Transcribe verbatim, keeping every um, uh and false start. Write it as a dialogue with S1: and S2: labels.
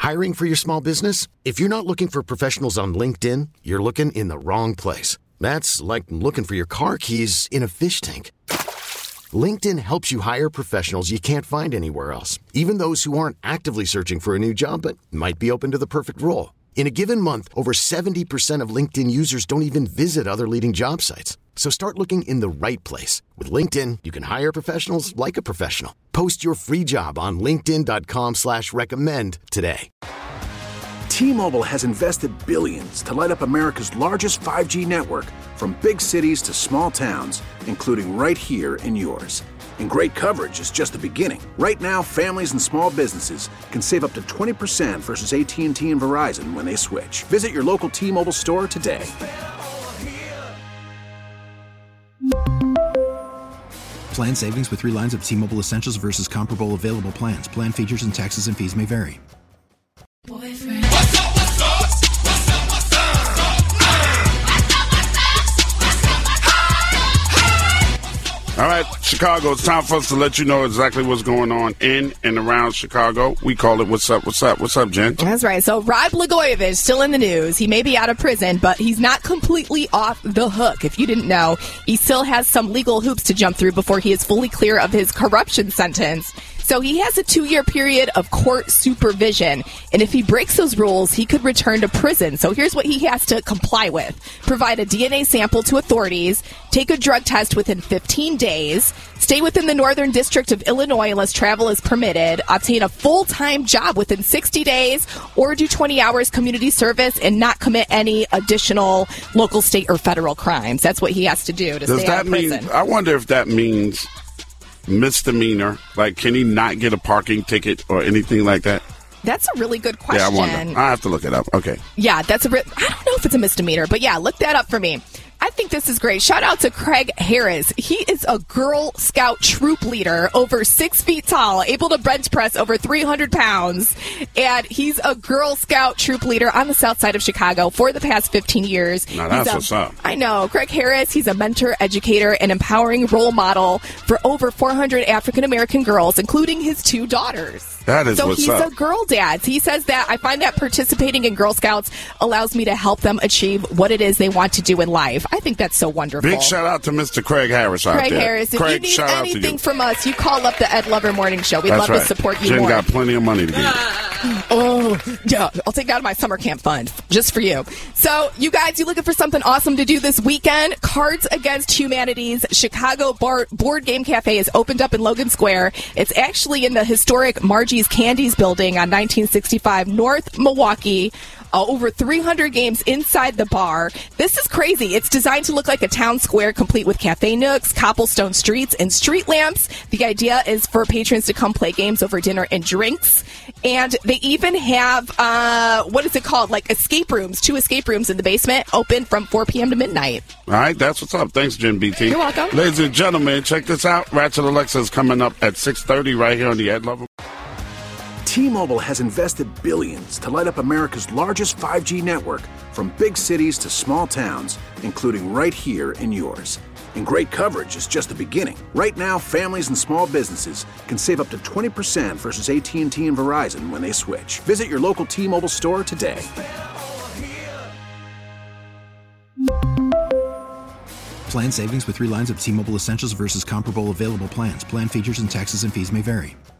S1: Hiring for your small business? If you're not looking for professionals on LinkedIn, you're looking in the wrong place. That's like looking for your car keys in a fish tank. LinkedIn helps you hire professionals you can't find anywhere else, even those who aren't actively searching for a new job but might be open to the perfect role. In a given month, over seventy percent of LinkedIn users don't even visit other leading job sites. So start looking in the right place. With LinkedIn, you can hire professionals like a professional. Post your free job on linkedin dot com slash recommend today.
S2: T-Mobile has invested billions to light up America's largest five G network, from big cities to small towns, including right here in yours. And great coverage is just the beginning. Right now, families and small businesses can save up to twenty percent versus A T and T and Verizon when they switch. Visit your local T-Mobile store today.
S3: Plan savings with three lines of T-Mobile Essentials versus comparable available plans. Plan features and taxes and fees may vary.
S4: Boyfriend. What's up, what's up? What's up, what's up?
S5: All right, Chicago, it's time for us to let you know exactly what's going on in and around Chicago. We call it What's Up, What's Up, What's Up, Jen?
S6: That's right. So Rod Blagojevich still in the news. He may be out of prison, but he's not completely off the hook. If you didn't know, he still has some legal hoops to jump through before he is fully clear of his corruption sentence. So he has a two-year period of court supervision, and if he breaks those rules, he could return to prison. So here's what he has to comply with. Provide a D N A sample to authorities, take a drug test within fifteen days, stay within the Northern District of Illinois unless travel is permitted, obtain a full-time job within sixty days, or do twenty hours community service and not commit any additional local, state, or federal crimes. That's what he has to do to
S5: Does
S6: stay
S5: that
S6: out of prison.
S5: mean, I wonder if that means misdemeanor, like can he not get a parking ticket or anything like that?
S6: That's a really good question.
S5: Yeah, I wonder. I have to look it up. Okay.
S6: Yeah, that's a. Re- I don't know if it's a misdemeanor, but yeah, look that up for me. I think this is great. Shout out to Craig Harris. He is a Girl Scout troop leader, over six feet tall, able to bench press over three hundred pounds. And he's a Girl Scout troop leader on the south side of Chicago for the past fifteen years.
S5: Now that's
S6: a,
S5: what's up.
S6: I know. Craig Harris, he's a mentor, educator, and empowering role model for over four hundred African-American girls, including his two daughters.
S5: That is
S6: so
S5: what's
S6: he's
S5: up.
S6: a girl dad. He says that I find that participating in Girl Scouts allows me to help them achieve what it is they want to do in life. I think that's so wonderful.
S5: Big shout out to Mister Craig Harris out
S6: Craig
S5: there.
S6: Harris, if
S5: Craig,
S6: you
S5: shout
S6: need
S5: out to
S6: anything
S5: you.
S6: from us, you call up the Ed Lover Morning Show. We'd
S5: That's
S6: love
S5: right.
S6: to support you
S5: Jen
S6: more.
S5: got plenty of money to give you.
S6: Oh, yeah. I'll take that out of my summer camp fund just for you. So, you guys, you looking for something awesome to do this weekend? Cards Against Humanity's Chicago Bar- Board Game Cafe is opened up in Logan Square. It's actually in the historic Margie's Candies building on nineteen sixty-five North Milwaukee. Uh, over three hundred games inside the bar. This is crazy. It's designed to look like a town square, complete with cafe nooks, cobblestone streets, and street lamps. The idea is for patrons to come play games over dinner and drinks. And they even have, uh, what is it called? Like escape rooms, two escape rooms in the basement, open from four p.m. to midnight.
S5: All right, that's what's up. Thanks, Jen B T.
S6: You're welcome.
S5: Ladies and gentlemen, check this out. Ratchet Alexa is coming up at six thirty right here on the Ed Lover.
S2: T-Mobile has invested billions to light up America's largest five G network, from big cities to small towns, including right here in yours. And great coverage is just the beginning. Right now, families and small businesses can save up to twenty percent versus A T and T and Verizon when they switch. Visit your local T-Mobile store today.
S3: Plan savings with three lines of T-Mobile Essentials versus comparable available plans. Plan features and taxes and fees may vary.